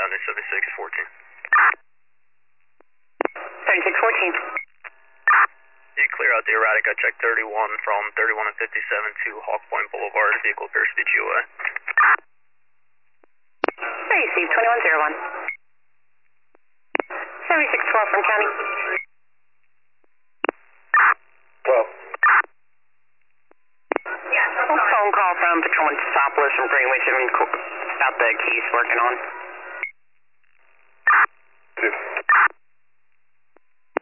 down to 7614. 7614. You clear out the erratic. I checked 31 from 31 and 57 to Hawk Point Boulevard. Vehicle appears to be GOA. Receive 2101. 7612 from County. 12. Phone call from Patrolman Tosopolis from Greenwich about the keys working on. 2.